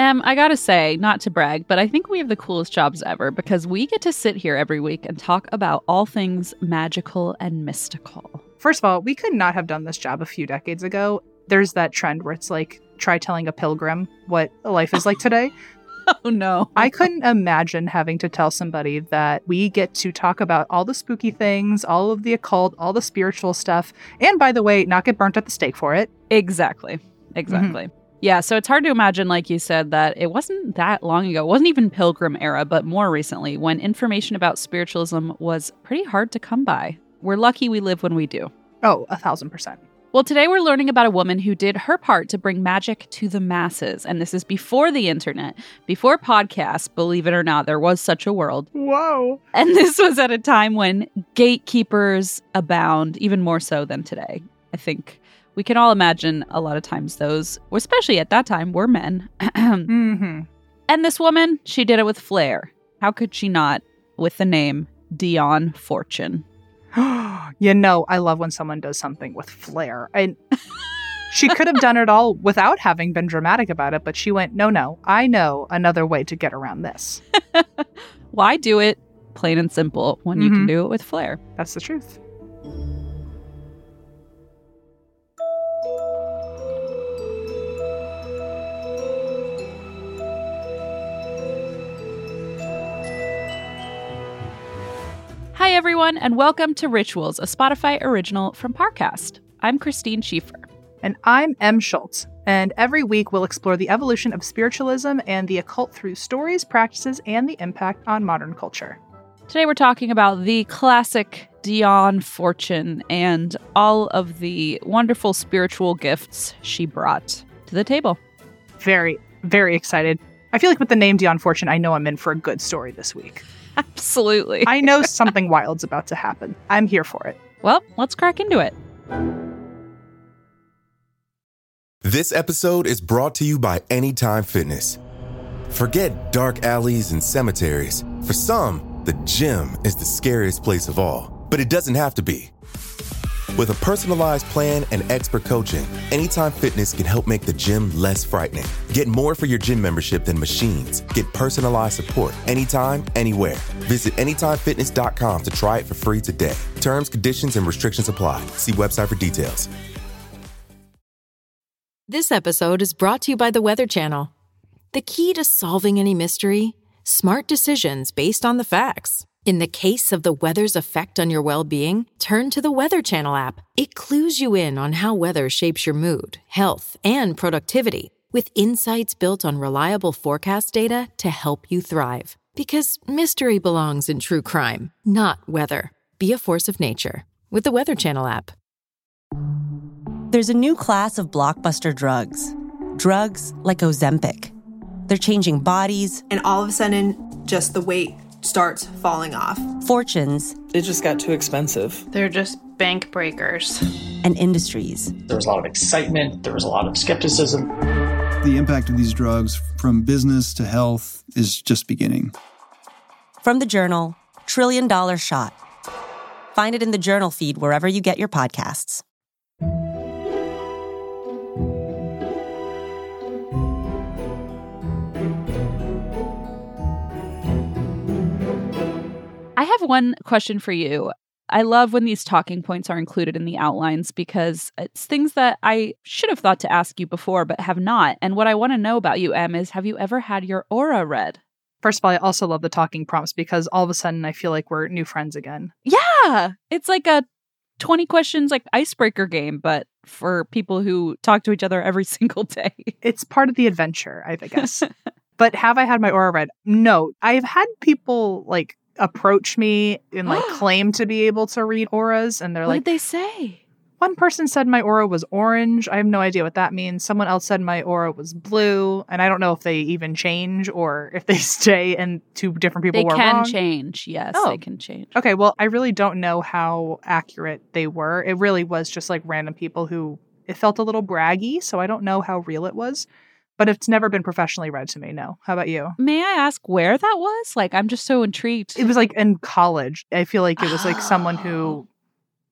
Em, I gotta say, not to brag, but I think we have the coolest jobs ever because we get to sit here every week and talk about all things magical and mystical. First of all, we could not have done this job a few decades ago. There's that trend where it's like, try telling a pilgrim what life is like today. Oh, no. I couldn't imagine having to tell somebody that we get to talk about all the spooky things, all of the occult, all the spiritual stuff, and by the way, not get burnt at the stake for it. Exactly. Yeah, so it's hard to imagine, like you said, that it wasn't that long ago. It wasn't even Pilgrim era, but more recently, when information about spiritualism was pretty hard to come by. We're lucky we live when we do. Oh, 1,000%. Well, today we're learning about a woman who did her part to bring magic to the masses. And this is before the internet, before podcasts, believe it or not, there was such a world. Whoa. And this was at a time when gatekeepers abound, even more so than today. I think we can all imagine a lot of times those, especially at that time, were men. Mm-hmm. And this woman, she did it with flair. How could she not with the name Dionne Fortune? You know, I love when someone does something with flair. She could have done it all without having been dramatic about it, but she went, no, I know another way to get around this. Why do it plain and simple when you can do it with flair? That's the truth. Hi, everyone, and welcome to Rituals, a Spotify original from Parcast. I'm Christine Schieffer. And I'm Em Schultz. And every week we'll explore the evolution of spiritualism and the occult through stories, practices, and the impact on modern culture. Today we're talking about the classic Dionne Fortune and all of the wonderful spiritual gifts she brought to the table. Very, very excited. I feel like with the name Dionne Fortune, I know I'm in for a good story this week. Absolutely. I know something wild's about to happen. I'm here for it. Well, let's crack into it. This episode is brought to you by Anytime Fitness. Forget dark alleys and cemeteries. For some, the gym is the scariest place of all. But it doesn't have to be. With a personalized plan and expert coaching, Anytime Fitness can help make the gym less frightening. Get more for your gym membership than machines. Get personalized support anytime, anywhere. Visit AnytimeFitness.com to try it for free today. Terms, conditions, and restrictions apply. See website for details. This episode is brought to you by the Weather Channel. The key to solving any mystery? Smart decisions based on the facts. In the case of the weather's effect on your well-being, turn to the Weather Channel app. It clues you in on how weather shapes your mood, health, and productivity, with insights built on reliable forecast data to help you thrive. Because mystery belongs in true crime, not weather. Be a force of nature with the Weather Channel app. There's a new class of blockbuster drugs. Drugs like Ozempic. They're changing bodies. And all of a sudden, just the weight starts falling off. Fortunes. It just got too expensive. They're just bank breakers. And industries. There was a lot of excitement. There was a lot of skepticism. The impact of these drugs from business to health is just beginning. From the Journal, $1 Trillion Shot. Find it in the Journal feed wherever you get your podcasts. I have one question for you. I love when these talking points are included in the outlines because it's things that I should have thought to ask you before but have not. And what I want to know about you, Em, is have you ever had your aura read? First of all, I also love the talking prompts because all of a sudden I feel like we're new friends again. Yeah! It's like a 20 questions like icebreaker game, but for people who talk to each other every single day. It's part of the adventure, I guess. But have I had my aura read? No. I've had people like approach me and like claim to be able to read auras, and they're what like, did they say? One person said my aura was orange. I have no idea what that means. Someone else said my aura was blue, and I don't know if they even change or if they stay and two different people were wrong. They can change. Yes, they can change. Okay, well, I really don't know how accurate they were. It really was just like random people who it felt a little braggy, so I don't know how real it was. But it's never been professionally read to me, no. How about you? May I ask where that was? Like, I'm just so intrigued. It was like in college. I feel like it was like someone who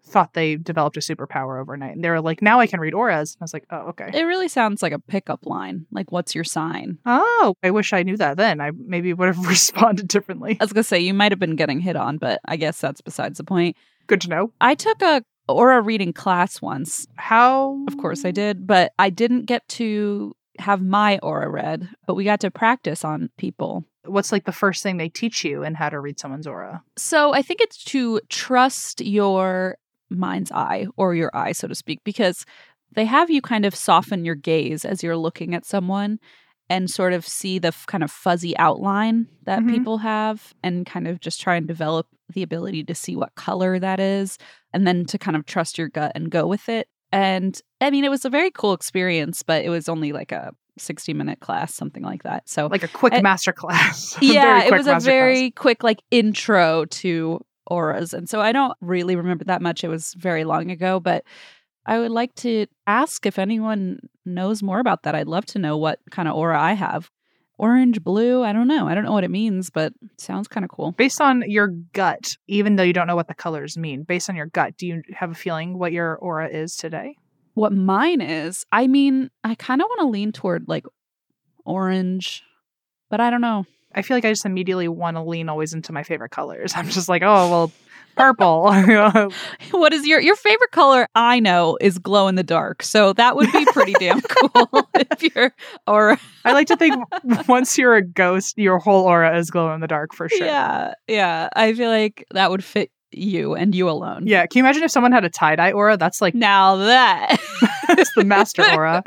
thought they developed a superpower overnight. And they were like, now I can read auras. And I was like, oh, okay. It really sounds like a pickup line. Like, what's your sign? Oh, I wish I knew that then. I maybe would have responded differently. I was going to say, you might have been getting hit on, but I guess that's besides the point. Good to know. I took a aura reading class once. How? Of course I did, but I didn't get to have my aura read, but we got to practice on people. What's like the first thing they teach you in how to read someone's aura? So I think it's to trust your mind's eye, or your eye, so to speak, because they have you kind of soften your gaze as you're looking at someone and sort of see the kind of fuzzy outline that people have, and kind of just try and develop the ability to see what color that is, and then to kind of trust your gut and go with it. And I mean, it was a very cool experience, but it was only like a 60-minute class, something like that. So like a quick master class. Yeah, it was a very quick like intro to auras. And so I don't really remember that much. It was very long ago, but I would like to ask if anyone knows more about that. I'd love to know what kind of aura I have. Orange, blue, I don't know. I don't know what it means, but it sounds kind of cool. Based on your gut, even though you don't know what the colors mean, based on your gut, do you have a feeling what your aura is today? What mine is? I mean, I kind of want to lean toward like orange, but I don't know. I feel like I just immediately want to lean always into my favorite colors. I'm just like, oh, well, purple. What is your favorite color? I know is glow in the dark. So that would be pretty damn cool if you're aura. I like to think once you're a ghost, your whole aura is glow in the dark for sure. Yeah. I feel like that would fit you and you alone. Yeah. Can you imagine if someone had a tie-dye aura? That's like... Now that. It's the master aura.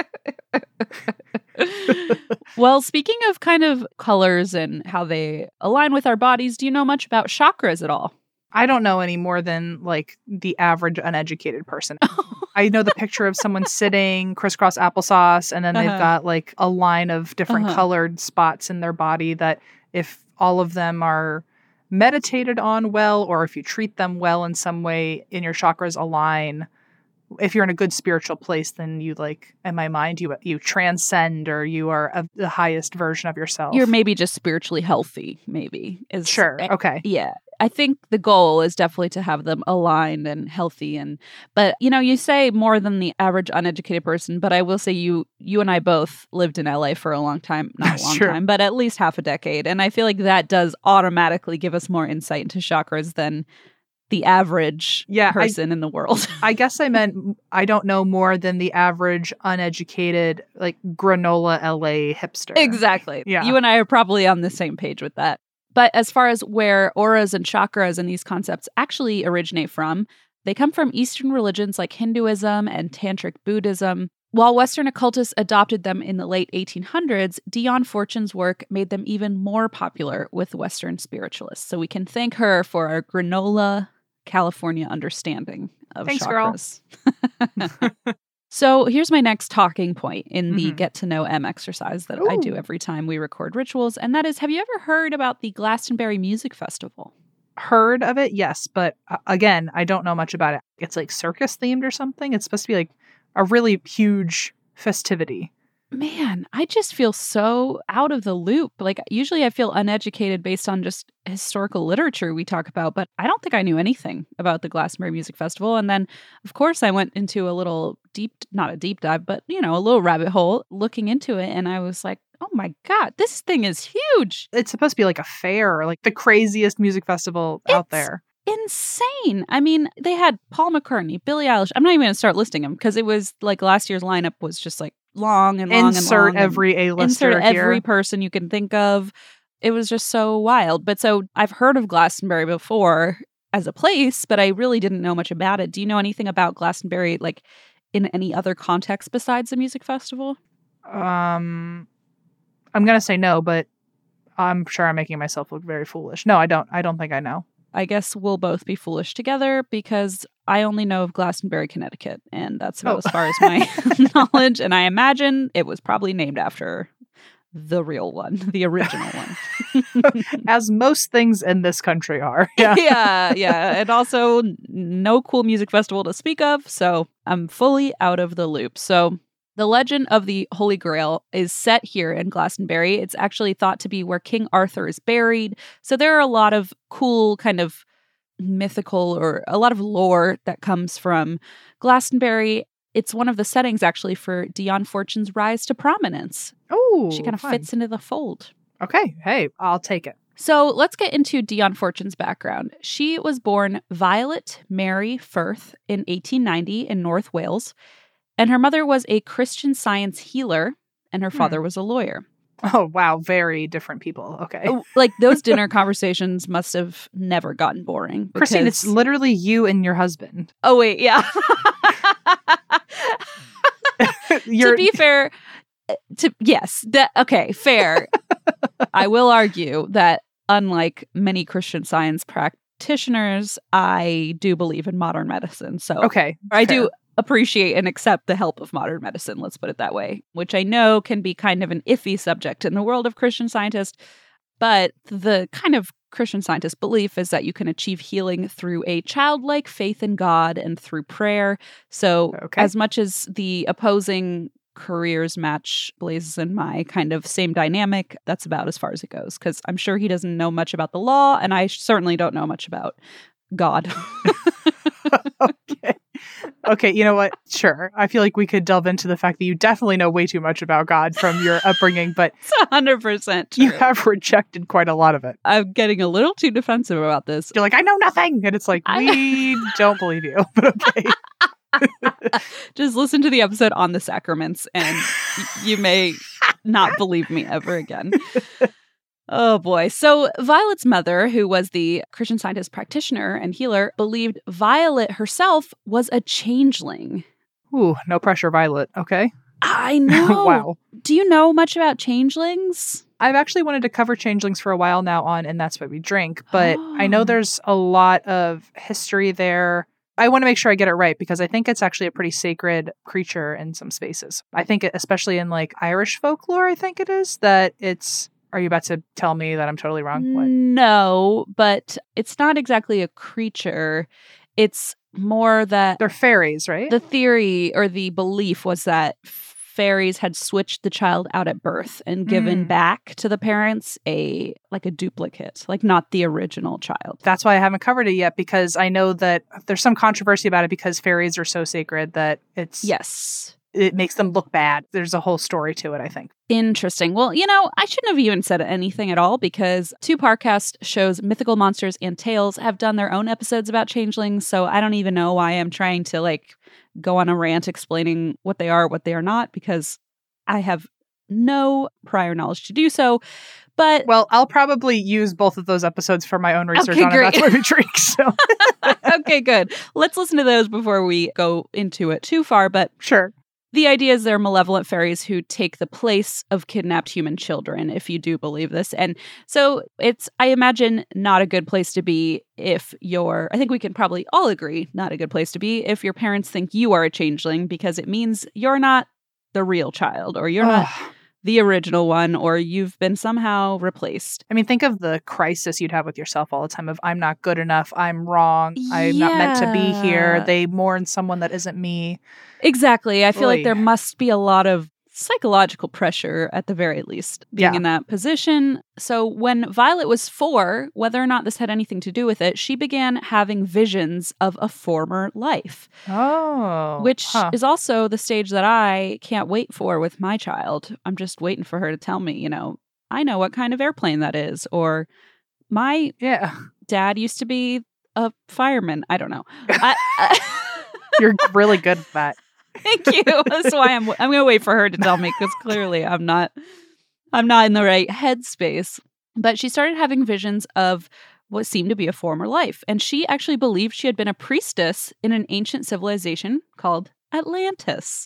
Well, speaking of kind of colors and how they align with our bodies, do you know much about chakras at all? I don't know any more than like the average uneducated person. I know the picture of someone sitting crisscross applesauce, and then they've got like a line of different colored spots in their body that if all of them are meditated on well, or if you treat them well in some way and your chakras align, if you're in a good spiritual place, then you like, in my mind, you transcend, or you are the highest version of yourself. You're maybe just spiritually healthy, maybe. Sure. Okay. Yeah. I think the goal is definitely to have them aligned and healthy. But, you know, you say more than the average uneducated person, but I will say you and I both lived in LA for a long time, not a long time, but at least half a decade. And I feel like that does automatically give us more insight into chakras than the average person in the world. I guess I meant I don't know more than the average uneducated, like granola LA hipster. Exactly. Yeah. You and I are probably on the same page with that. But as far as where auras and chakras and these concepts actually originate from, they come from Eastern religions like Hinduism and Tantric Buddhism. While Western occultists adopted them in the late 1800s, Dion Fortune's work made them even more popular with Western spiritualists. So we can thank her for our granola California understanding of chakras. Girl. So here's my next talking point in the Get to Know M exercise that I do every time we record rituals. And that is, have you ever heard about the Glastonbury Music Festival? Heard of it, yes. But again, I don't know much about it. It's like circus themed or something. It's supposed to be like a really huge festivity. Man, I just feel so out of the loop. Like, usually I feel uneducated based on just historical literature we talk about, but I don't think I knew anything about the Glastonbury Music Festival. And then, of course, I went into a little not a deep dive, but, you know, a little rabbit hole looking into it. And I was like, oh my God, this thing is huge. It's supposed to be like a fair, like the craziest music festival out there. Insane. I mean, they had Paul McCartney, Billie Eilish. I'm not even going to start listing them because it was like last year's lineup was just like long and long insert and long. Every A-lister insert here. Every person you can think of. It was just so wild. But so I've heard of Glastonbury before as a place, but I really didn't know much about it. Do you know anything about Glastonbury, like in any other context besides the music festival? I'm going to say no, but I'm sure I'm making myself look very foolish. No, I don't think I know. I guess we'll both be foolish together because I only know of Glastonbury, Connecticut, and that's about as far as my knowledge. And I imagine it was probably named after the real one, the original one. As most things in this country are. Yeah. And also no cool music festival to speak of, so I'm fully out of the loop. So the legend of the Holy Grail is set here in Glastonbury. It's actually thought to be where King Arthur is buried. So there are a lot of cool kind of mythical or a lot of lore that comes from Glastonbury. It's one of the settings, actually, for Dion Fortune's rise to prominence. Oh, she kind of fits into the fold. Okay. Hey, I'll take it. So let's get into Dion Fortune's background. She was born Violet Mary Firth in 1890 in North Wales, and her mother was a Christian Science healer, and her father was a lawyer. Oh, wow. Very different people. Okay. Like, those dinner conversations must have never gotten boring. Because... Christine, it's literally you and your husband. Oh, wait. Yeah. To be fair, okay, fair. I will argue that unlike many Christian Science practitioners, I do believe in modern medicine. So okay, I do appreciate and accept the help of modern medicine, let's put it that way, which I know can be kind of an iffy subject in the world of Christian Scientists. But the kind of Christian Scientist belief is that you can achieve healing through a childlike faith in God and through prayer. So as much as the opposing careers match Blaze's and my kind of same dynamic, that's about as far as it goes, because I'm sure he doesn't know much about the law, and I certainly don't know much about God. Okay, you know what? Sure. I feel like we could delve into the fact that you definitely know way too much about God from your upbringing, but it's 100% true. You have rejected quite a lot of it. I'm getting a little too defensive about this. You're like, I know nothing! And it's like, we don't believe you, but okay. Just listen to the episode on the sacraments and you may not believe me ever again. Oh boy. So Violet's mother, who was the Christian Scientist practitioner and healer, believed Violet herself was a changeling. Ooh, no pressure, Violet. Okay. I know. Wow. Do you know much about changelings? I've actually wanted to cover changelings for a while now on And That's Why We Drink, but I know there's a lot of history there. I want to make sure I get it right because I think it's actually a pretty sacred creature in some spaces. I think especially in like Irish folklore, I think it is, that it's... Are you about to tell me that I'm totally wrong? What? No, but it's not exactly a creature. It's more that... They're fairies, right? The theory or the belief was that fairies had switched the child out at birth and given back to the parents a duplicate, like not the original child. That's why I haven't covered it yet, because I know that there's some controversy about it because fairies are so sacred that it's... Yes. It makes them look bad. There's a whole story to it, I think. Interesting. Well, I shouldn't have even said anything at all because two Parcast shows, Mythical Monsters and Tales, have done their own episodes about changelings. So I don't even know why I'm trying to go on a rant explaining what they are, what they are not, because I have no prior knowledge to do so. But well, I'll probably use both of those episodes for my own research on it. That's why we drink. So okay, good. Let's listen to those before we go into it too far. But sure. The idea is they're malevolent fairies who take the place of kidnapped human children, if you do believe this. And so it's, I imagine, not a good place to be if I think we can probably all agree, not a good place to be if your parents think you are a changeling, because it means you're not the real child, or you're not the original one, or you've been somehow replaced. I mean, think of the crisis you'd have with yourself all the time of, I'm not good enough, I'm wrong, I'm not meant to be here. They mourn someone that isn't me. Exactly. I feel like there must be a lot of psychological pressure, at the very least, being in that position. So when Violet was 4, whether or not this had anything to do with it, she began having visions of a former life. Oh. Which is also the stage that I can't wait for with my child. I'm just waiting for her to tell me, I know what kind of airplane that is. Or my dad used to be a fireman. I don't know. You're really good at that. Thank you. That's why I'm going to wait for her to tell me, because clearly I'm not in the right headspace. But she started having visions of what seemed to be a former life, and she actually believed she had been a priestess in an ancient civilization called Atlantis.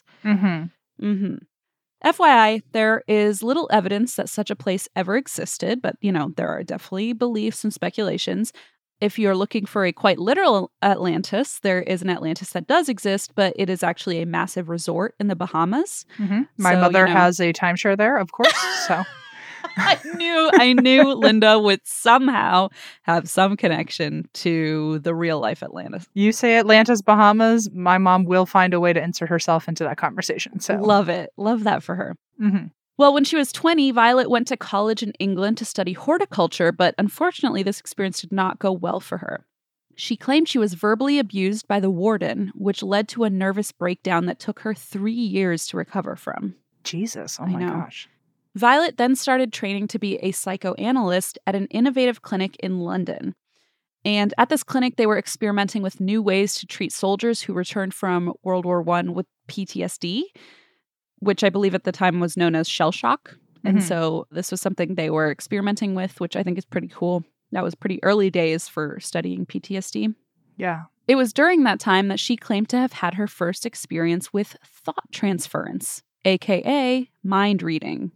FYI, there is little evidence that such a place ever existed, but there are definitely beliefs and speculations. If you're looking for a quite literal Atlantis, there is an Atlantis that does exist, but it is actually a massive resort in the Bahamas. My mother has a timeshare there, of course. So I knew Linda would somehow have some connection to the real life Atlantis. You say Atlantis, Bahamas, my mom will find a way to insert herself into that conversation. So love it. Love that for her. Well, when she was 20, Violet went to college in England to study horticulture, but unfortunately, this experience did not go well for her. She claimed she was verbally abused by the warden, which led to a nervous breakdown that took her 3 years to recover from. Jesus. Oh, my gosh. Violet then started training to be a psychoanalyst at an innovative clinic in London. And at this clinic, they were experimenting with new ways to treat soldiers who returned from World War I with PTSD, which I believe at the time was known as shell shock. And so this was something they were experimenting with, which I think is pretty cool. That was pretty early days for studying PTSD. Yeah. It was during that time that she claimed to have had her first experience with thought transference, aka mind reading.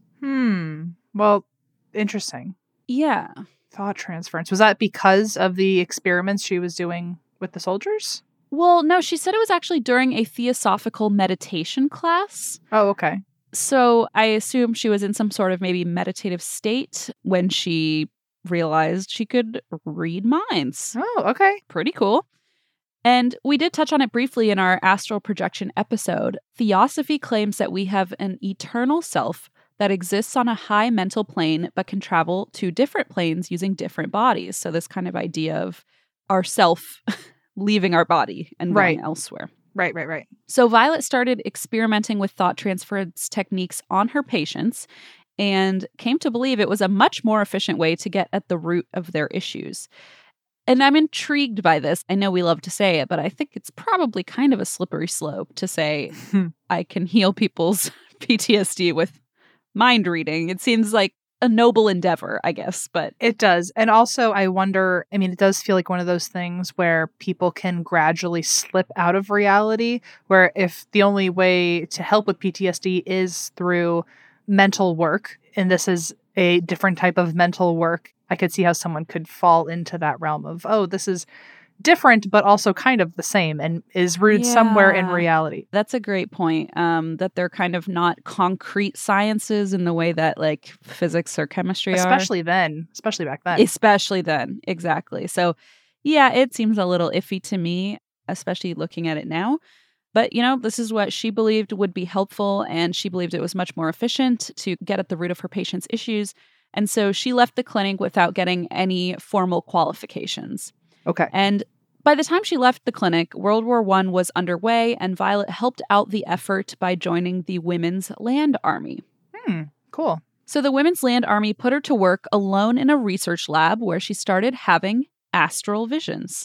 Well, interesting. Yeah. Thought transference. Was that because of the experiments she was doing with the soldiers? Well, no, she said it was actually during a theosophical meditation class. Oh, okay. So I assume she was in some sort of maybe meditative state when she realized she could read minds. Oh, okay. Pretty cool. And we did touch on it briefly in our astral projection episode. Theosophy claims that we have an eternal self that exists on a high mental plane but can travel to different planes using different bodies. So this kind of idea of our self leaving our body and going elsewhere. Right. So Violet started experimenting with thought transference techniques on her patients and came to believe it was a much more efficient way to get at the root of their issues. And I'm intrigued by this. I know we love to say it, but I think it's probably kind of a slippery slope to say I can heal people's PTSD with mind reading. It seems like a noble endeavor, I guess, but it does. And also, I wonder, I mean, it does feel like one of those things where people can gradually slip out of reality, where if the only way to help with PTSD is through mental work, and this is a different type of mental work, I could see how someone could fall into that realm of, oh, this is different, but also kind of the same and is rooted somewhere in reality. That's a great point, that they're kind of not concrete sciences in the way that like physics or chemistry especially back then. Especially then, exactly. So yeah, it seems a little iffy to me, especially looking at it now. But, you know, this is what she believed would be helpful, and she believed it was much more efficient to get at the root of her patient's issues. And so she left the clinic without getting any formal qualifications. Okay. And by the time she left the clinic, World War I was underway, and Violet helped out the effort by joining the Women's Land Army. Cool. So the Women's Land Army put her to work alone in a research lab where she started having astral visions.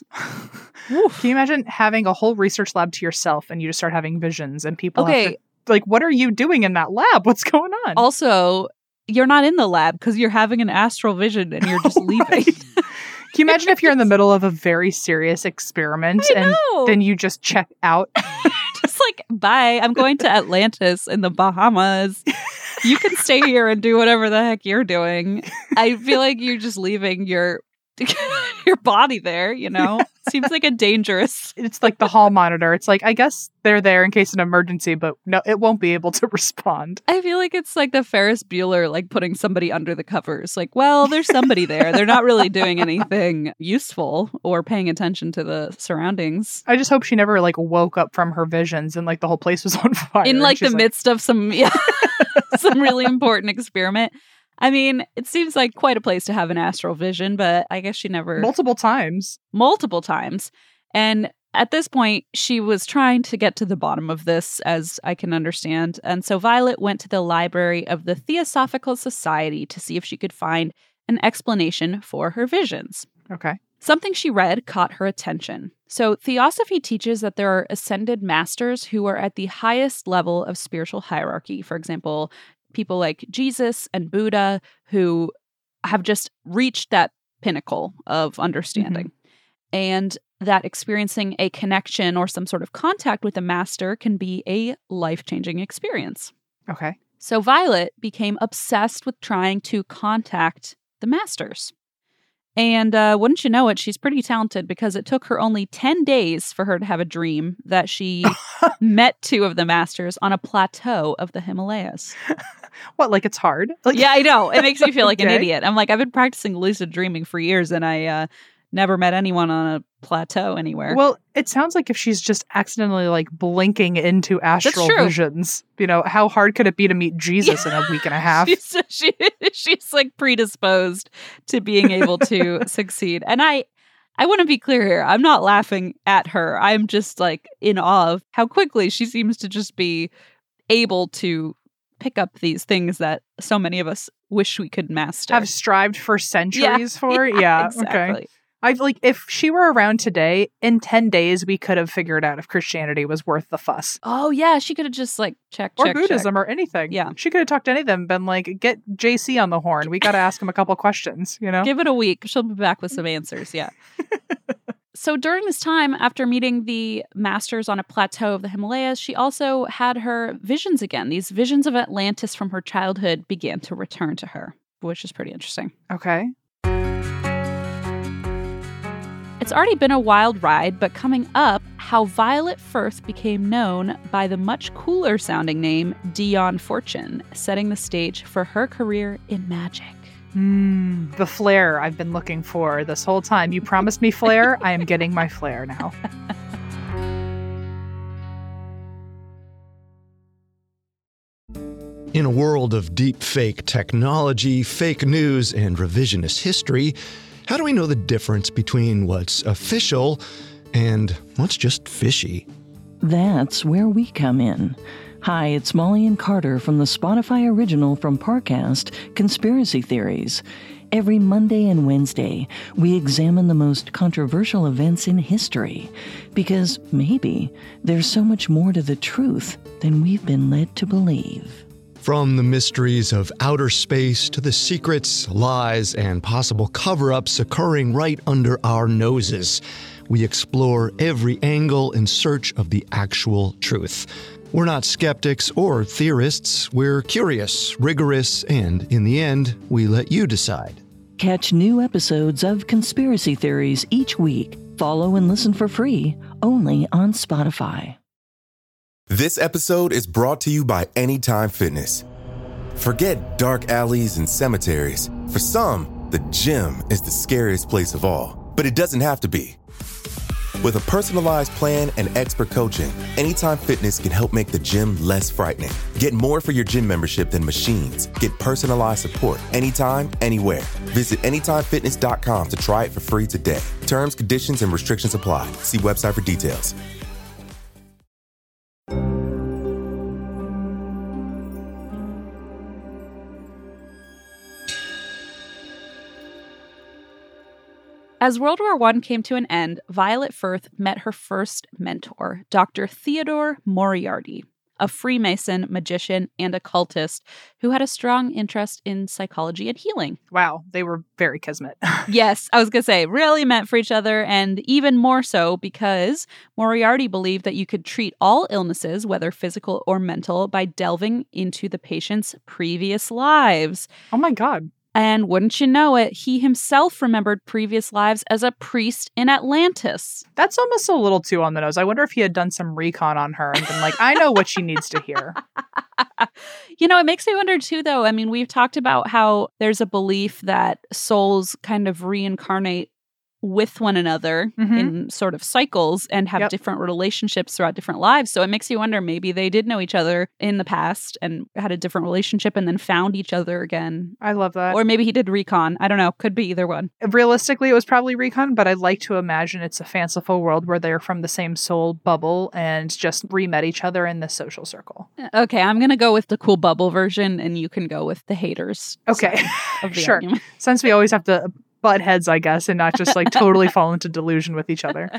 Can you imagine having a whole research lab to yourself and you just start having visions and people have to, like, what are you doing in that lab? What's going on? Also, you're not in the lab because you're having an astral vision and you're just leaving. Can you imagine if you're in the middle of a very serious experiment and then you just check out? Just like, bye, I'm going to Atlantis in the Bahamas. You can stay here and do whatever the heck you're doing. I feel like you're just leaving your body there, you know? Seems like a dangerous... It's like the hall monitor. It's like, I guess they're there in case of an emergency, but no, it won't be able to respond. I feel like it's like the Ferris Bueller, like putting somebody under the covers. Like, well, there's somebody there. They're not really doing anything useful or paying attention to the surroundings. I just hope she never like woke up from her visions and like the whole place was on fire. In like the midst of some, some really important experiment. I mean, it seems like quite a place to have an astral vision, but I guess she never... Multiple times. And at this point, she was trying to get to the bottom of this, as I can understand. And so Violet went to the library of the Theosophical Society to see if she could find an explanation for her visions. Okay. Something she read caught her attention. So Theosophy teaches that there are ascended masters who are at the highest level of spiritual hierarchy. For example, people like Jesus and Buddha who have just reached that pinnacle of understanding. And that experiencing a connection or some sort of contact with a master can be a life-changing experience. Okay. So Violet became obsessed with trying to contact the masters. And wouldn't you know it, she's pretty talented because it took her only 10 days for her to have a dream that she met two of the masters on a plateau of the Himalayas. What, like it's hard? Like, yeah, I know. It makes me feel like an idiot. I'm like, I've been practicing lucid dreaming for years and I never met anyone on a plateau anywhere. Well, it sounds like if she's just accidentally like blinking into astral visions, you know, how hard could it be to meet Jesus in a week and a half? She's like predisposed to being able to succeed. And I I want to be clear here. I'm not laughing at her. I'm just like in awe of how quickly she seems to just be able to pick up these things that so many of us wish we could master. Have strived for centuries for? Yeah, exactly. Okay. I've like, if she were around today, in 10 days, we could have figured out if Christianity was worth the fuss. Oh, yeah. She could have just like checked. Or Buddhism or anything. Yeah. She could have talked to any of them, been like, get JC on the horn. We got to ask him a couple questions, you know? Give it a week. She'll be back with some answers. Yeah. So during this time, after meeting the masters on a plateau of the Himalayas, she also had her visions again. These visions of Atlantis from her childhood began to return to her, which is pretty interesting. Okay. It's already been a wild ride, but coming up, how Violet Firth became known by the much cooler sounding name Dion Fortune, setting the stage for her career in magic. The flair I've been looking for this whole time. You promised me flair. I am getting my flair now. In a world of deep fake technology, fake news, and revisionist history, how do we know the difference between what's official and what's just fishy? That's where we come in. Hi, it's Molly and Carter from the Spotify original from Parcast, Conspiracy Theories. Every Monday and Wednesday, we examine the most controversial events in history, because maybe there's so much more to the truth than we've been led to believe. From the mysteries of outer space to the secrets, lies, and possible cover-ups occurring right under our noses, we explore every angle in search of the actual truth. We're not skeptics or theorists. We're curious, rigorous, and in the end, we let you decide. Catch new episodes of Conspiracy Theories each week. Follow and listen for free, only on Spotify. This episode is brought to you by Anytime Fitness. Forget dark alleys and cemeteries. For some, the gym is the scariest place of all. But it doesn't have to be. With a personalized plan and expert coaching, Anytime Fitness can help make the gym less frightening. Get more for your gym membership than machines. Get personalized support anytime, anywhere. Visit AnytimeFitness.com to try it for free today. Terms, conditions, and restrictions apply. See website for details. As World War I came to an end, Violet Firth met her first mentor, Dr. Theodore Moriarty, a Freemason, magician, and occultist who had a strong interest in psychology and healing. Wow, they were very kismet. Yes, I was going to say, really meant for each other, and even more so because Moriarty believed that you could treat all illnesses, whether physical or mental, by delving into the patient's previous lives. Oh my God. And wouldn't you know it, he himself remembered previous lives as a priest in Atlantis. That's almost a little too on the nose. I wonder if he had done some recon on her and been like, I know what she needs to hear. You know, it makes me wonder too, though. I mean, we've talked about how there's a belief that souls kind of reincarnate with one another in sort of cycles and have different relationships throughout different lives. So it makes you wonder, maybe they did know each other in the past and had a different relationship and then found each other again. I love that. Or maybe he did recon. I don't know. Could be either one. Realistically, it was probably recon, but I'd like to imagine it's a fanciful world where they're from the same soul bubble and just re-met each other in this social circle. Okay, I'm going to go with the cool bubble version and you can go with the haters. Okay, sure. Argument. Since we always have to butt heads, I guess, and not just like totally fall into delusion with each other.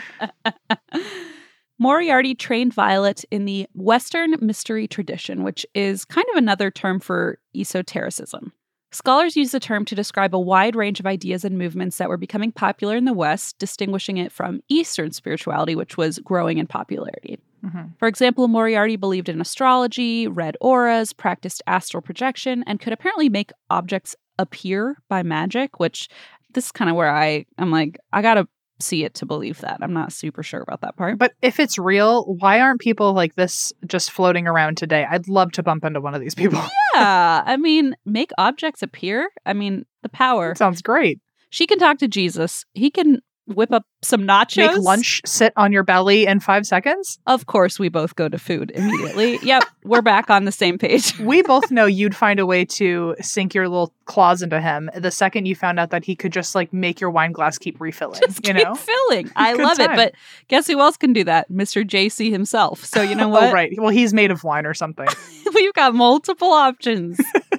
Moriarty trained Violet in the Western mystery tradition, which is kind of another term for esotericism. Scholars use the term to describe a wide range of ideas and movements that were becoming popular in the West, distinguishing it from Eastern spirituality, which was growing in popularity. For example, Moriarty believed in astrology, read auras, practiced astral projection, and could apparently make objects appear by magic, which this is kind of where I'm like, I gotta see it to believe that. I'm not super sure about that part. But if it's real, why aren't people like this just floating around today? I'd love to bump into one of these people. Yeah, I mean, make objects appear. I mean, the power. That sounds great. She can talk to Jesus. He can whip up some nachos. Make lunch sit on your belly in 5 seconds? Of course, we both go to food immediately. Yep, we're back on the same page. We both know you'd find a way to sink your little claws into him the second you found out that he could just like make your wine glass keep refilling. Keep filling. I love it. But guess who else can do that? Mr. JC himself. So you know what? Oh, right. Well, he's made of wine or something. We've got multiple options.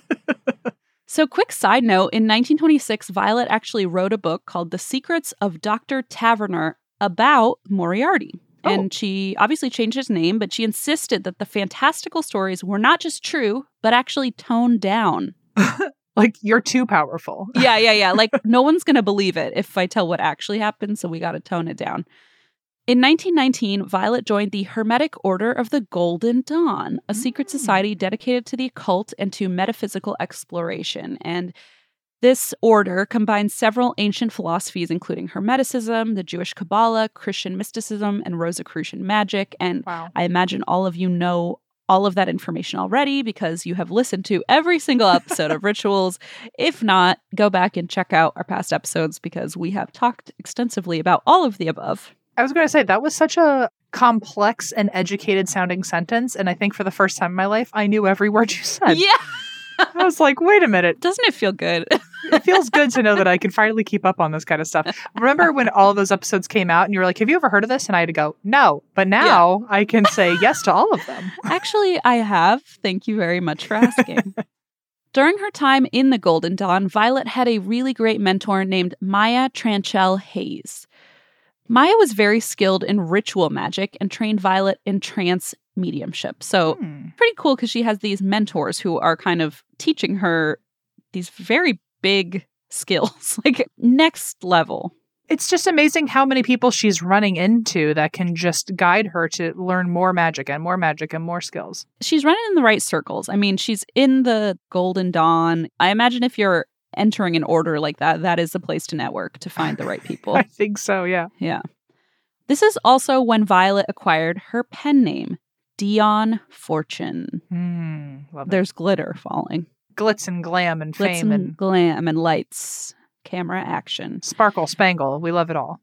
So quick side note, in 1926, Violet actually wrote a book called The Secrets of Dr. Taverner about Moriarty. Oh. And she obviously changed his name, but she insisted that the fantastical stories were not just true, but actually toned down. Like, you're too powerful. Yeah. Like, no one's going to believe it if I tell what actually happened, so we got to tone it down. In 1919, Violet joined the Hermetic Order of the Golden Dawn, a secret society dedicated to the occult and to metaphysical exploration. And this order combines several ancient philosophies, including Hermeticism, the Jewish Kabbalah, Christian mysticism, and Rosicrucian magic. And wow. I imagine all of you know all of that information already because you have listened to every single episode of Rituals. If not, go back and check out our past episodes because we have talked extensively about all of the above. I was going to say, that was such a complex and educated sounding sentence. And I think for the first time in my life, I knew every word you said. Yeah. I was like, wait a minute. Doesn't it feel good? It feels good to know that I can finally keep up on this kind of stuff. Remember when all of those episodes came out and you were like, have you ever heard of this? And I had to go, no. But now I can say yes to all of them. Actually, I have. Thank you very much for asking. During her time in the Golden Dawn, Violet had a really great mentor named Maya Tranchell Hayes. Maya was very skilled in ritual magic and trained Violet in trance mediumship. So pretty cool because she has these mentors who are kind of teaching her these very big skills, like next level. It's just amazing how many people she's running into that can just guide her to learn more magic and more skills. She's running in the right circles. I mean, she's in the Golden Dawn. I imagine if you're entering an order like that, that is the place to network to find the right people. I think so, yeah. Yeah. This is also when Violet acquired her pen name, Dion Fortune. There's glitter falling. Glitz and glam and fame. And glam and lights. Camera action. Sparkle, spangle. We love it all.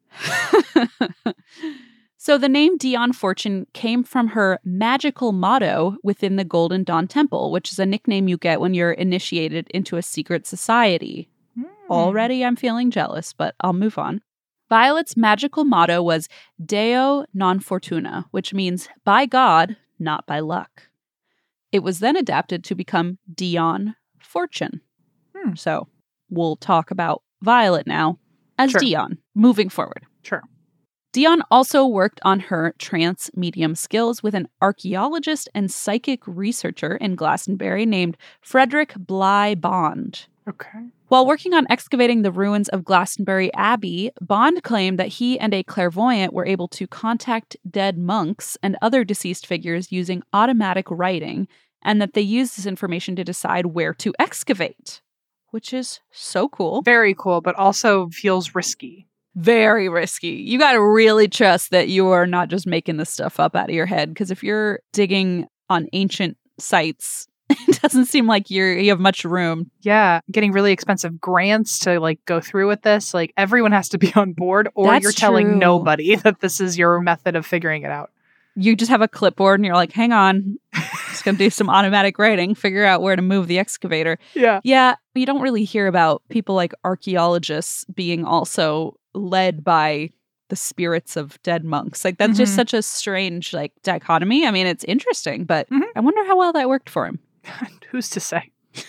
So the name Dion Fortune came from her magical motto within the Golden Dawn Temple, which is a nickname you get when you're initiated into a secret society. Already I'm feeling jealous, but I'll move on. Violet's magical motto was Deo non fortuna, which means by God, not by luck. It was then adapted to become Dion Fortune. So we'll talk about Violet now as Dion, moving forward. Sure. Dion also worked on her trance medium skills with an archaeologist and psychic researcher in Glastonbury named Frederick Bligh Bond. Okay. While working on excavating the ruins of Glastonbury Abbey, Bond claimed that he and a clairvoyant were able to contact dead monks and other deceased figures using automatic writing, and that they used this information to decide where to excavate, which is so cool. Very cool, but also feels risky. Very risky. You got to really trust that you are not just making this stuff up out of your head, because if you're digging on ancient sites, it doesn't seem like you have much room. Yeah, getting really expensive grants to like go through with this. Like everyone has to be on board, or That's you're telling true. nobody that this is your method of figuring it out. You just have a clipboard and you're like, hang on, just going to do some automatic writing, figure out where to move the excavator. Yeah. Yeah, you don't really hear about people like archaeologists being also led by the spirits of dead monks. Like that's just such a strange like dichotomy. I mean, it's interesting, but I wonder how well that worked for him. Who's to say?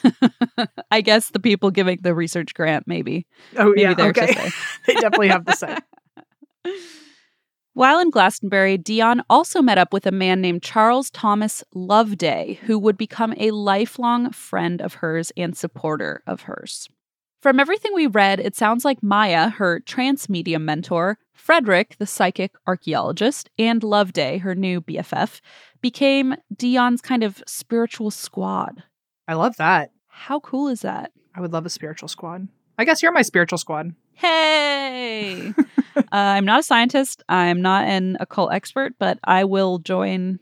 I guess the people giving the research grant, maybe. Oh, maybe yeah. they're Okay. to say. They definitely have to say. While in Glastonbury, Dion also met up with a man named Charles Thomas Loveday, who would become a lifelong friend of hers and supporter of hers. From everything we read, it sounds like Maya, her trance medium mentor, Frederick, the psychic archaeologist, and Loveday, her new BFF, became Dion's kind of spiritual squad. I love that. How cool is that? I would love a spiritual squad. I guess you're my spiritual squad. Hey! I'm not a scientist. I'm not an occult expert, but I will join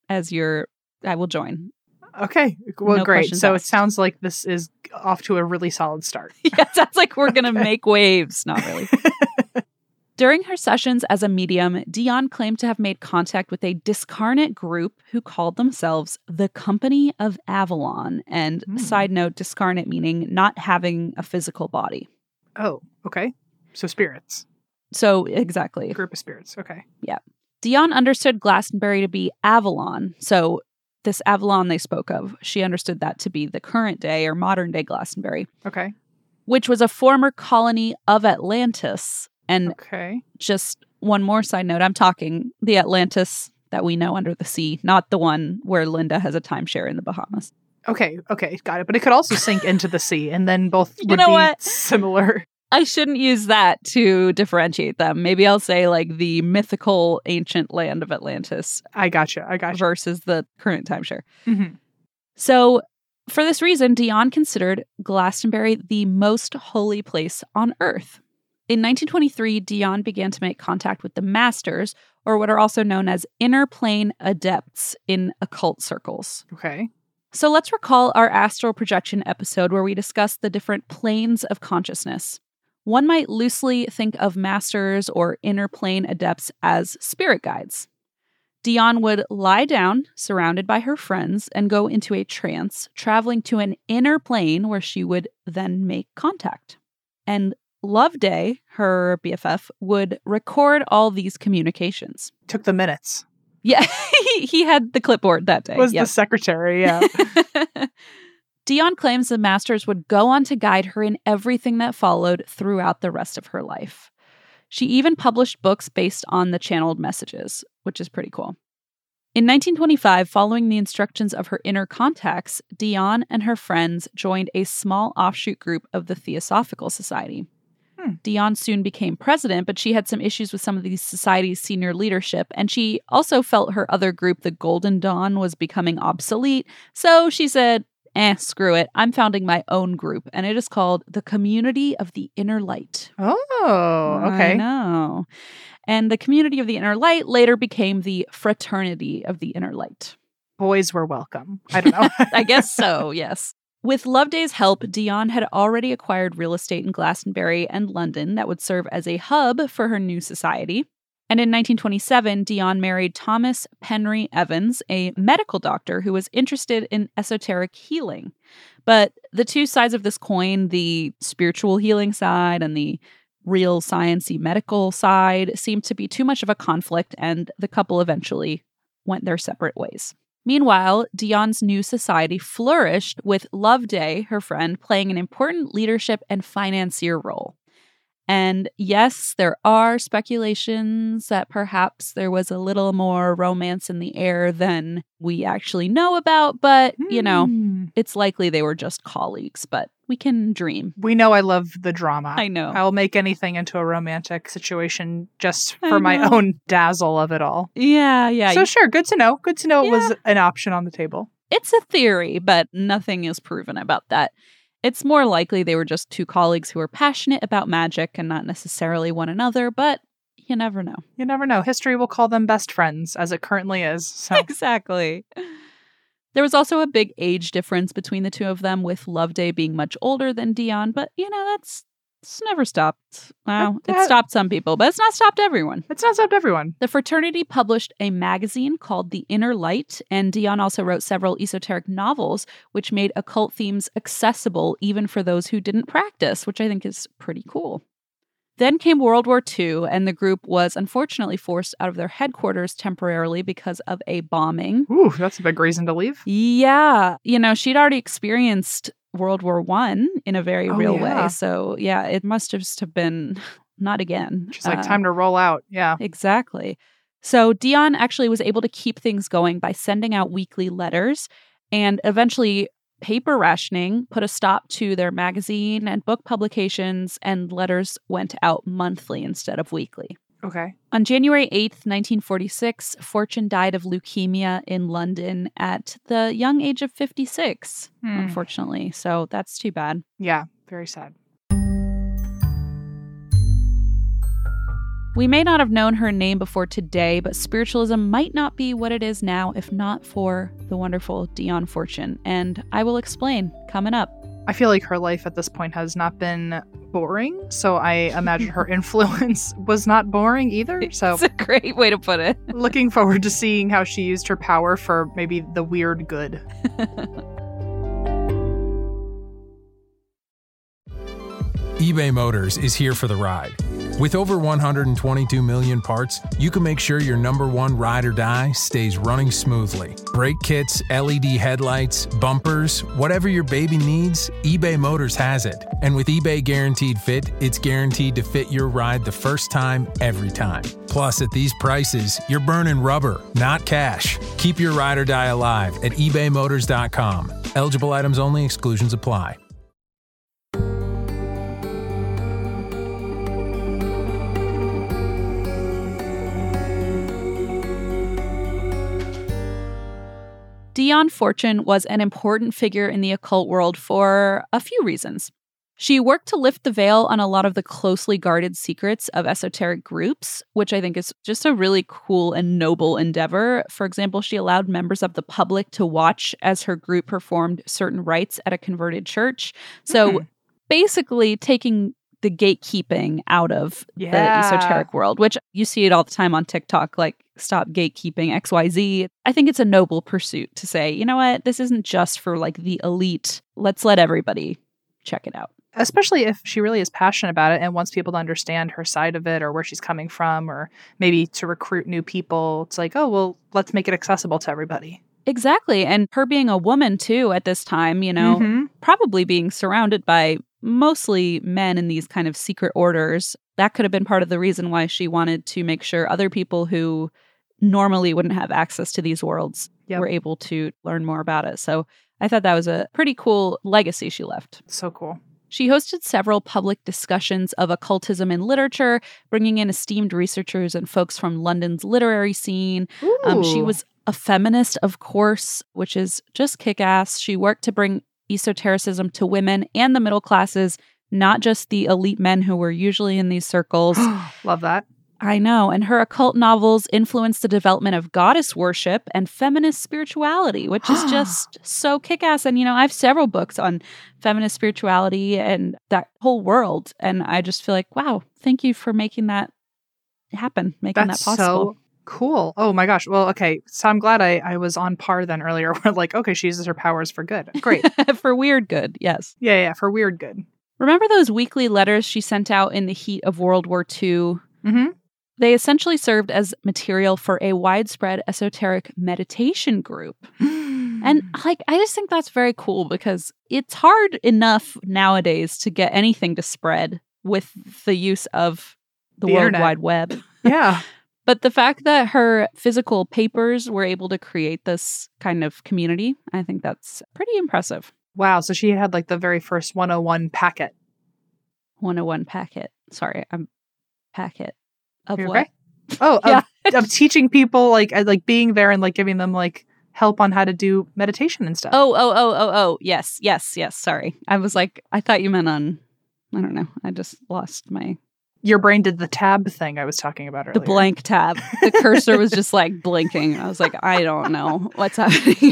I will join. Okay. Well, No great. questions So asked. it sounds like this is off to a really solid start. Yeah, it sounds like we're going to make waves. Not really. During her sessions as a medium, Dionne claimed to have made contact with a discarnate group who called themselves the Company of Avalon. And side note, discarnate meaning not having a physical body. Oh, okay. So spirits. So, exactly. A group of spirits. Okay. Yeah. Dionne understood Glastonbury to be Avalon. So, this Avalon they spoke of, she understood that to be the current day or modern day Glastonbury. Okay. Which was a former colony of Atlantis. And just one more side note, I'm talking the Atlantis that we know under the sea, not the one where Linda has a timeshare in the Bahamas. Okay, got it. But it could also sink into the sea, and then both would be similar. I shouldn't use that to differentiate them. Maybe I'll say like the mythical ancient land of Atlantis. I gotcha. Versus the current timeshare. Mm-hmm. So for this reason, Dionne considered Glastonbury the most holy place on Earth. In 1923, Dionne began to make contact with the Masters, or what are also known as inner plane adepts in occult circles. Okay. So let's recall our astral projection episode where we discussed the different planes of consciousness. One might loosely think of Masters or inner plane adepts as spirit guides. Dionne would lie down, surrounded by her friends, and go into a trance, traveling to an inner plane where she would then make contact. And Loveday, her BFF, would record all these communications. Took the minutes. Yeah, he had the clipboard that day. Was the secretary, yeah. Dionne claims the Masters would go on to guide her in everything that followed throughout the rest of her life. She even published books based on the channeled messages, which is pretty cool. In 1925, following the instructions of her inner contacts, Dionne and her friends joined a small offshoot group of the Theosophical Society. Dionne soon became president, but she had some issues with some of these societies' senior leadership, and she also felt her other group, the Golden Dawn, was becoming obsolete. So she said, screw it. I'm founding my own group, and it is called the Community of the Inner Light. Oh, okay. I know. And the Community of the Inner Light later became the Fraternity of the Inner Light. Boys were welcome. I don't know. I guess so, yes. With Loveday's help, Dionne had already acquired real estate in Glastonbury and London that would serve as a hub for her new society. And in 1927, Dionne married Thomas Penry Evans, a medical doctor who was interested in esoteric healing. But the two sides of this coin, the spiritual healing side and the real sciencey medical side, seemed to be too much of a conflict, and the couple eventually went their separate ways. Meanwhile, Dionne's new society flourished, with Loveday, her friend, playing an important leadership and financier role. And yes, there are speculations that perhaps there was a little more romance in the air than we actually know about, but, you know, it's likely they were just colleagues, but we can dream. We know I love the drama. I know. I'll make anything into a romantic situation just for my own dazzle of it all. Yeah. So sure, good to know. Good to know it was an option on the table. It's a theory, but nothing is proven about that. It's more likely they were just two colleagues who were passionate about magic and not necessarily one another, but you never know. You never know. History will call them best friends, as it currently is. So. Exactly. There was also a big age difference between the two of them, with Loveday being much older than Dionne, but, you know, it's never stopped. Well, it stopped some people, but it's not stopped everyone. It's not stopped everyone. The fraternity published a magazine called The Inner Light, and Dionne also wrote several esoteric novels, which made occult themes accessible even for those who didn't practice, which I think is pretty cool. Then came World War II, and the group was unfortunately forced out of their headquarters temporarily because of a bombing. Ooh, that's a big reason to leave. Yeah. You know, she'd already experienced World War I in a very real way. So, yeah, it must just have been not again. She's like, time to roll out. Yeah. Exactly. So Dionne actually was able to keep things going by sending out weekly letters, and eventually paper rationing put a stop to their magazine and book publications, and letters went out monthly instead of weekly. Okay. On January 8th, 1946, Fortune died of leukemia in London at the young age of 56, unfortunately. So that's too bad. Yeah, very sad. We may not have known her name before today, but spiritualism might not be what it is now if not for the wonderful Dionne Fortune. And I will explain coming up. I feel like her life at this point has not been boring. So I imagine her influence was not boring either. So it's a great way to put it. Looking forward to seeing how she used her power for maybe the weird good. eBay Motors is here for the ride. With over 122 million parts, you can make sure your number one ride or die stays running smoothly. Brake kits, LED headlights, bumpers, whatever your baby needs, eBay Motors has it. And with eBay Guaranteed Fit, it's guaranteed to fit your ride the first time, every time. Plus, at these prices, you're burning rubber, not cash. Keep your ride or die alive at ebaymotors.com. Eligible items only. Exclusions apply. Dion Fortune was an important figure in the occult world for a few reasons. She worked to lift the veil on a lot of the closely guarded secrets of esoteric groups, which I think is just a really cool and noble endeavor. For example, she allowed members of the public to watch as her group performed certain rites at a converted church. So basically taking the gatekeeping out of the esoteric world, which you see it all the time on TikTok, like stop gatekeeping XYZ. I think it's a noble pursuit to say, you know what, this isn't just for like the elite. Let's let everybody check it out. Especially if she really is passionate about it and wants people to understand her side of it or where she's coming from, or maybe to recruit new people. It's like, oh, well, let's make it accessible to everybody. Exactly. And her being a woman too at this time, you know, probably being surrounded by mostly men in these kind of secret orders. That could have been part of the reason why she wanted to make sure other people who normally wouldn't have access to these worlds were able to learn more about it. So I thought that was a pretty cool legacy she left. So cool. She hosted several public discussions of occultism in literature, bringing in esteemed researchers and folks from London's literary scene. She was a feminist, of course, which is just kick-ass. She worked to bring esotericism to women and the middle classes, not just the elite men who were usually in these circles. Love that. I know. And her occult novels influenced the development of goddess worship and feminist spirituality, which is just so kick-ass. And, you know, I have several books on feminist spirituality and that whole world. And I just feel like, wow, thank you for making that happen, making that possible. So cool. Oh my gosh. Well, okay. So I'm glad I was on par then earlier. We're like, okay, she uses her powers for good. Great. For weird good. Yes. Yeah. For weird good. Remember those weekly letters she sent out in the heat of World War II? Mm-hmm. They essentially served as material for a widespread esoteric meditation group. And like, I just think that's very cool because it's hard enough nowadays to get anything to spread with the use of the World Internet. Wide Web. Yeah. But the fact that her physical papers were able to create this kind of community, I think that's pretty impressive. Wow. So she had like the very first 101 packet. 101 packet. Sorry, I'm packet. Of You're what? okay? Oh, of teaching people, like being there and like giving them like help on how to do meditation and stuff. Oh. Yes. Sorry. I was like, I thought you meant on, I don't know. I just lost my... Your brain did the tab thing I was talking about earlier. The blank tab. The cursor was just like blinking. I was like, I don't know what's happening.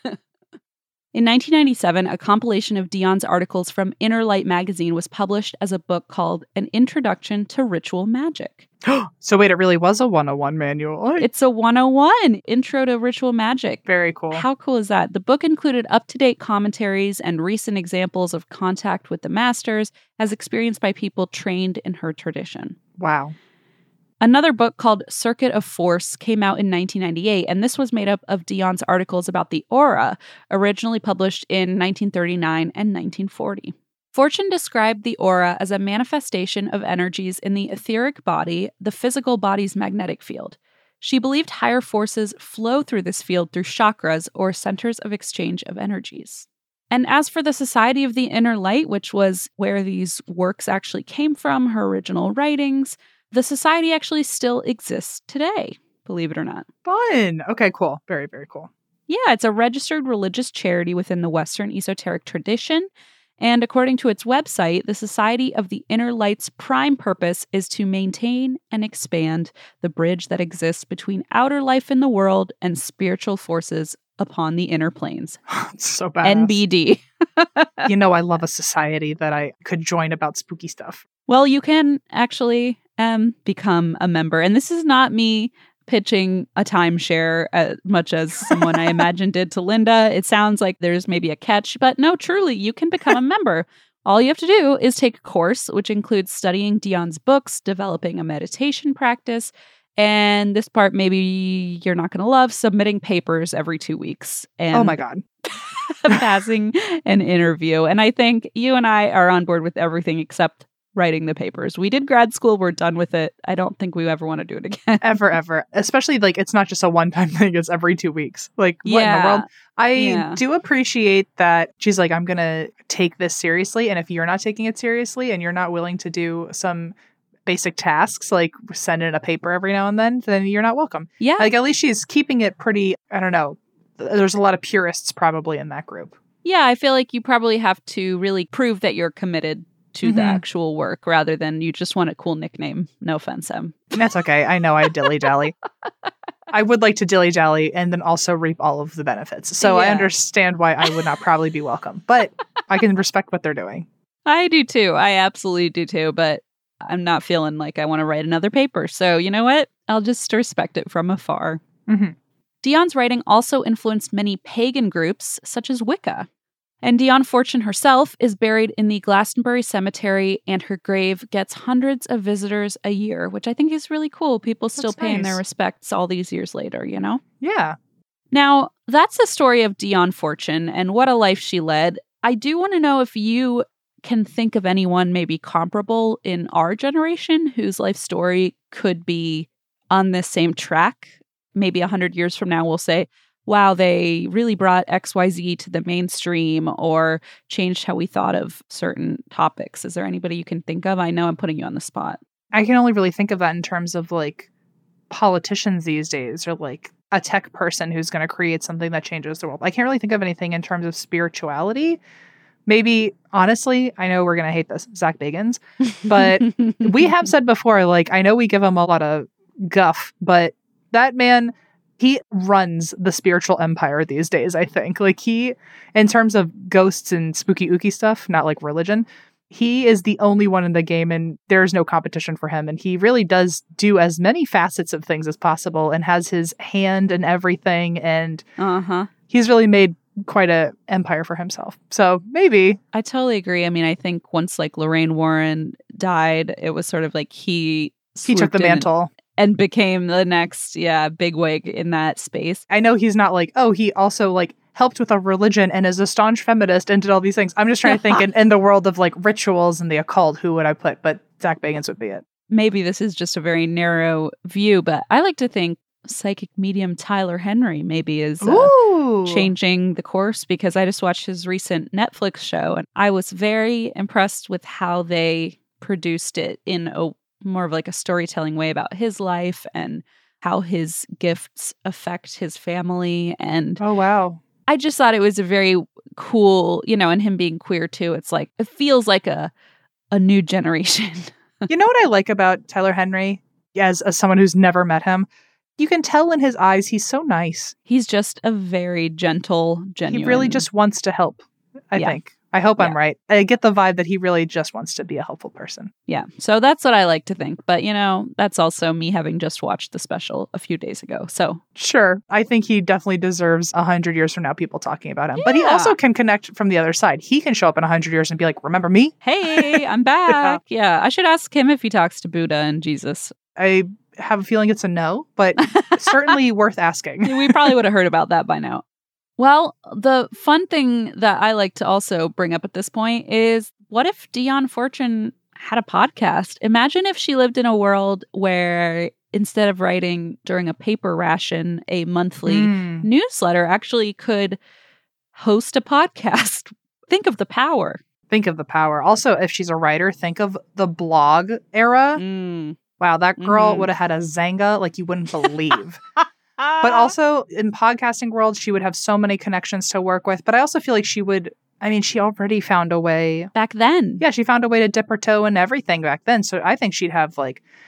In 1997, a compilation of Dion's articles from Inner Light magazine was published as a book called An Introduction to Ritual Magic. So wait, it really was a 101 manual. It's a 101 Intro to Ritual Magic. Very cool. How cool is that? The book included up-to-date commentaries and recent examples of contact with the masters as experienced by people trained in her tradition. Wow. Another book called Circuit of Force came out in 1998, and this was made up of Dion's articles about the aura, originally published in 1939 and 1940. Fortune described the aura as a manifestation of energies in the etheric body, the physical body's magnetic field. She believed higher forces flow through this field through chakras, or centers of exchange of energies. And as for the Society of the Inner Light, which was where these works actually came from, her original writings, the society actually still exists today, believe it or not. Fun. Okay, cool. Very, very cool. Yeah, it's a registered religious charity within the Western esoteric tradition. And according to its website, the Society of the Inner Light's prime purpose is to maintain and expand the bridge that exists between outer life in the world and spiritual forces upon the inner planes. It's so bad. NBD. You know, I love a society that I could join about spooky stuff. Well, you can actually become a member. And this is not me pitching a timeshare as much as someone I imagine did to Linda. It sounds like there's maybe a catch, but no, truly, you can become a member. All you have to do is take a course, which includes studying Dion's books, developing a meditation practice, and this part maybe you're not going to love, submitting papers every 2 weeks. And oh my God. passing an interview. And I think you and I are on board with everything except writing the papers. We did grad school. We're done with it. I don't think we ever want to do it again. Ever. Especially like it's not just a one-time thing. It's every 2 weeks. Like what in the world? I do appreciate that she's like, I'm going to take this seriously. And if you're not taking it seriously and you're not willing to do some basic tasks, like send in a paper every now and then you're not welcome. Yeah. Like at least she's keeping it pretty, I don't know. There's a lot of purists probably in that group. Yeah, I feel like you probably have to really prove that you're committed to the actual work rather than you just want a cool nickname. No offense, Em. That's okay. I know I dilly-dally. I would like to dilly-dally and then also reap all of the benefits. So I understand why I would not probably be welcome. But I can respect what they're doing. I do too. I absolutely do too. But I'm not feeling like I want to write another paper. So you know what? I'll just respect it from afar. Mm-hmm. Dion's writing also influenced many pagan groups, such as Wicca. And Dion Fortune herself is buried in the Glastonbury Cemetery, and her grave gets hundreds of visitors a year, which I think is really cool. People still paying their respects all these years later, you know? Yeah. Now, that's the story of Dion Fortune and what a life she led. I do want to know if you can think of anyone maybe comparable in our generation whose life story could be on this same track. Maybe 100 years from now, we'll say, wow, they really brought XYZ to the mainstream or changed how we thought of certain topics. Is there anybody you can think of? I know I'm putting you on the spot. I can only really think of that in terms of like politicians these days or like a tech person who's going to create something that changes the world. I can't really think of anything in terms of spirituality. Maybe, honestly, I know we're going to hate this, Zach Bagans, but we have said before, like, I know we give him a lot of guff, but that man, he runs the spiritual empire these days, I think. Like he, in terms of ghosts and spooky ooky stuff, not like religion, he is the only one in the game and there's no competition for him. And he really does do as many facets of things as possible and has his hand in everything. And he's really made quite a empire for himself. So maybe. I totally agree. I mean, I think once like Lorraine Warren died, it was sort of like he took the mantle. And became the next, bigwig in that space. I know he's not like, oh, he also like helped with a religion and is a staunch feminist and did all these things. I'm just trying to think in the world of like rituals and the occult, who would I put? But Zach Bagans would be it. Maybe this is just a very narrow view, but I like to think psychic medium Tyler Henry maybe is changing the course because I just watched his recent Netflix show and I was very impressed with how they produced it in a more of like a storytelling way about his life and how his gifts affect his family. And oh, wow. I just thought it was a very cool, and him being queer too. It's like, it feels like a new generation. You know what I like about Tyler Henry as someone who's never met him? You can tell in his eyes, he's so nice. He's just a very gentle, genuine. He really just wants to help, I think. I hope I'm right. I get the vibe that he really just wants to be a helpful person. Yeah. So that's what I like to think. But, that's also me having just watched the special a few days ago. So sure. I think he definitely deserves 100 years from now people talking about him. Yeah. But he also can connect from the other side. He can show up in 100 years and be like, remember me? Hey, I'm back. Yeah. I should ask him if he talks to Buddha and Jesus. I have a feeling it's a no, but certainly worth asking. We probably would have heard about that by now. Well, the fun thing that I like to also bring up at this point is what if Dion Fortune had a podcast? Imagine if she lived in a world where instead of writing during a paper ration, a monthly newsletter actually could host a podcast. Think of the power. Think of the power. Also, if she's a writer, think of the blog era. Wow, that girl would have had a Zanga like you wouldn't believe. But also in podcasting world, she would have so many connections to work with. But I also feel like she already found a way. Back then. Yeah, she found a way to dip her toe in everything back then. So I think she'd have like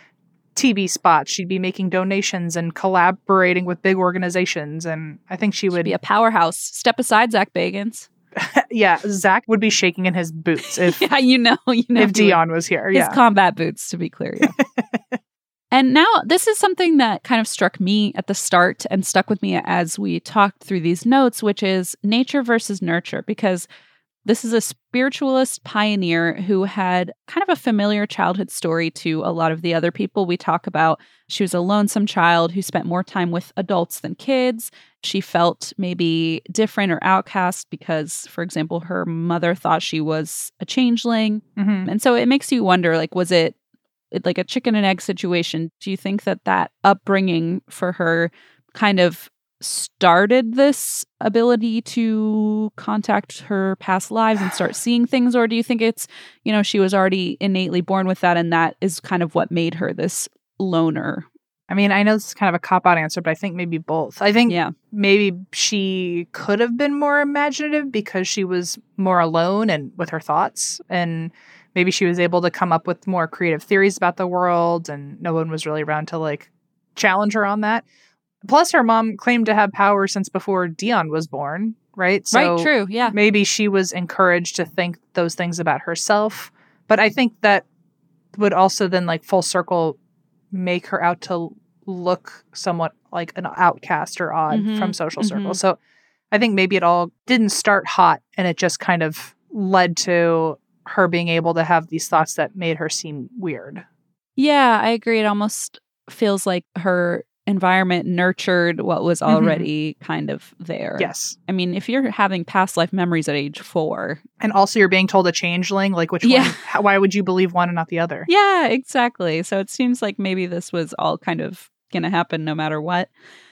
TV spots. She'd be making donations and collaborating with big organizations. And I think she would be a powerhouse. Step aside, Zach Bagans. Yeah, Zach would be shaking in his boots if you know if Dion was here. His combat boots, to be clear. Yeah. And now this is something that kind of struck me at the start and stuck with me as we talked through these notes, which is nature versus nurture, because this is a spiritualist pioneer who had kind of a familiar childhood story to a lot of the other people we talk about. She was a lonesome child who spent more time with adults than kids. She felt maybe different or outcast because, for example, her mother thought she was a changeling. Mm-hmm. And so it makes you wonder, like, was it like a chicken and egg situation? Do you think that upbringing for her kind of started this ability to contact her past lives and start seeing things? Or do you think it's, she was already innately born with that and that is kind of what made her this loner? I mean, I know this is kind of a cop-out answer, but I think maybe both. I think maybe she could have been more imaginative because she was more alone and with her thoughts, and maybe she was able to come up with more creative theories about the world, and no one was really around to like challenge her on that. Plus, her mom claimed to have power since before Dion was born, right? So right, true, yeah. Maybe she was encouraged to think those things about herself. But I think that would also then like full circle make her out to look somewhat like an outcast or odd from social circles. So I think maybe it all didn't start hot and it just kind of led to her being able to have these thoughts that made her seem weird. Yeah, I agree. It almost feels like her environment nurtured what was already kind of there. Yes. I mean, if you're having past life memories at age 4. And also you're being told a changeling, like which one, why would you believe one and not the other? Yeah, exactly. So it seems like maybe this was all kind of going to happen no matter what.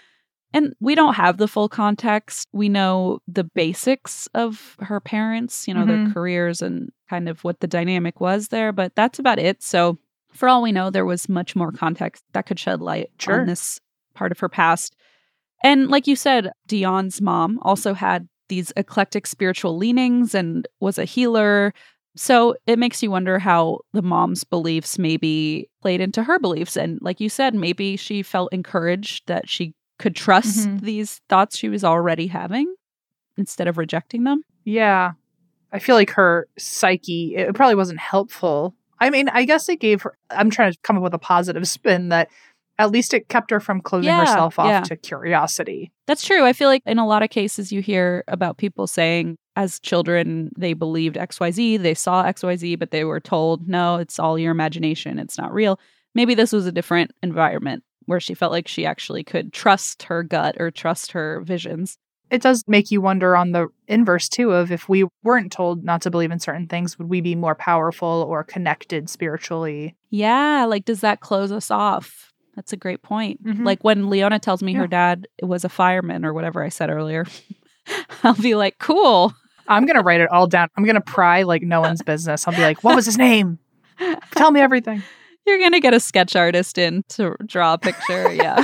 And we don't have the full context. We know the basics of her parents, their careers and kind of what the dynamic was there, but that's about it. So for all we know, there was much more context that could shed light on this part of her past. And like you said, Dion's mom also had these eclectic spiritual leanings and was a healer. So it makes you wonder how the mom's beliefs maybe played into her beliefs. And like you said, maybe she felt encouraged that she could trust these thoughts she was already having instead of rejecting them. Yeah. I feel like her psyche, it probably wasn't helpful. I mean, I guess it gave her, I'm trying to come up with a positive spin that at least it kept her from closing herself off to curiosity. That's true. I feel like in a lot of cases you hear about people saying as children, they believed XYZ, they saw XYZ, but they were told, no, it's all your imagination. It's not real. Maybe this was a different environment where she felt like she actually could trust her gut or trust her visions. It does make you wonder on the inverse, too, of if we weren't told not to believe in certain things, would we be more powerful or connected spiritually? Yeah, like, does that close us off? That's a great point. Like, when Leona tells me her dad was a fireman or whatever I said earlier, I'll be like, cool. I'm going to write it all down. I'm going to pry like no one's business. I'll be like, what was his name? Tell me everything. You're going to get a sketch artist in to draw a picture. Yeah.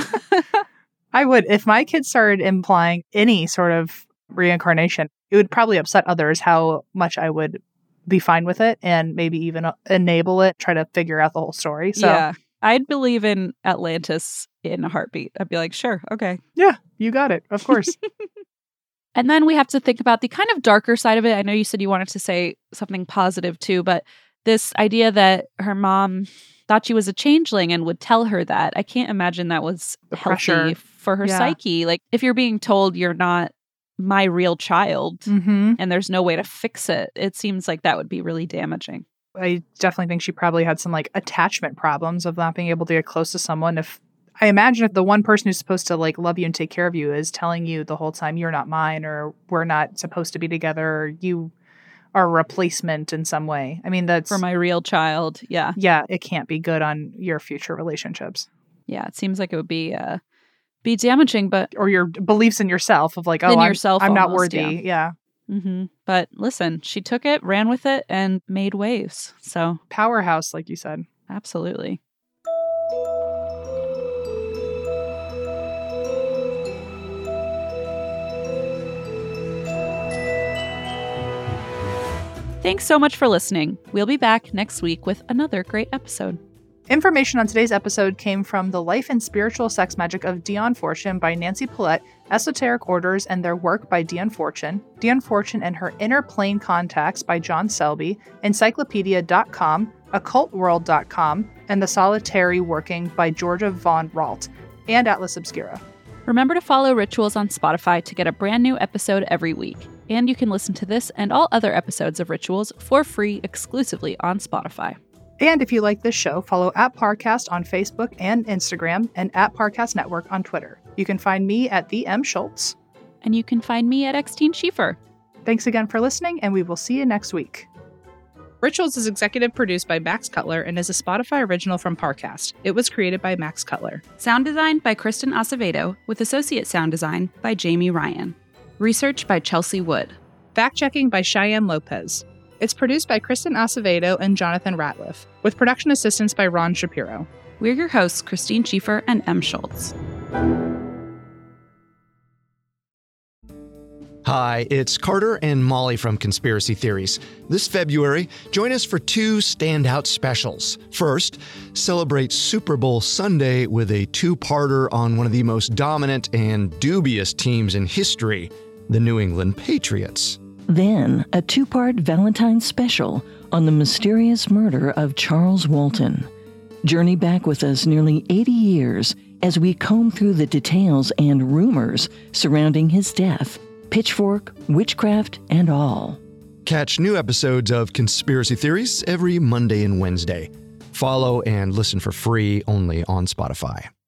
I would. If my kids started implying any sort of reincarnation, it would probably upset others how much I would be fine with it and maybe even enable it, try to figure out the whole story. So yeah, I'd believe in Atlantis in a heartbeat. I'd be like, sure, okay. Yeah, you got it. Of course. And then we have to think about the kind of darker side of it. I know you said you wanted to say something positive too, but this idea that her mom thought she was a changeling and would tell her that. I can't imagine that was healthy for her psyche. Like, if you're being told you're not my real child and there's no way to fix it, it seems like that would be really damaging. I definitely think she probably had some like attachment problems of not being able to get close to someone. If I imagine if the one person who's supposed to like love you and take care of you is telling you the whole time you're not mine, or we're not supposed to be together, or you are a replacement in some way. I mean, that's for my real child. Yeah. Yeah. It can't be good on your future relationships. Yeah. It seems like it would be damaging, but. Or your beliefs in yourself of like, oh, I'm not worthy. Yeah. But listen, she took it, ran with it, and made waves. So. Powerhouse, like you said. Absolutely. Thanks so much for listening. We'll be back next week with another great episode. Information on today's episode came from The Life and Spiritual Sex Magic of Dion Fortune by Nancy Paulette, Esoteric Orders and Their Work by Dion Fortune and Her Inner Plane Contacts by John Selby, Encyclopedia.com, OccultWorld.com, and The Solitary Working by Georgia Von Ralt, and Atlas Obscura. Remember to follow Rituals on Spotify to get a brand new episode every week. And you can listen to this and all other episodes of Rituals for free exclusively on Spotify. And if you like this show, follow @Parcast on Facebook and Instagram and @Parcast Network on Twitter. You can find me at the M. Schultz. And you can find me at Xteen Schiefer. Thanks again for listening, and we will see you next week. Rituals is executive produced by Max Cutler and is a Spotify original from Parcast. It was created by Max Cutler. Sound design by Kristen Acevedo, with associate sound design by Jamie Ryan. Research by Chelsea Wood. Fact-checking by Cheyenne Lopez. It's produced by Kristen Acevedo and Jonathan Ratliff, with production assistance by Ron Shapiro. We're your hosts, Christine Schiefer and M. Schultz. Hi, it's Carter and Molly from Conspiracy Theories. This February, join us for 2 standout specials. First, celebrate Super Bowl Sunday with a 2-parter on one of the most dominant and dubious teams in history, the New England Patriots. Then, a 2-part Valentine's special on the mysterious murder of Charles Walton. Journey back with us nearly 80 years as we comb through the details and rumors surrounding his death, pitchfork, witchcraft, and all. Catch new episodes of Conspiracy Theories every Monday and Wednesday. Follow and listen for free only on Spotify.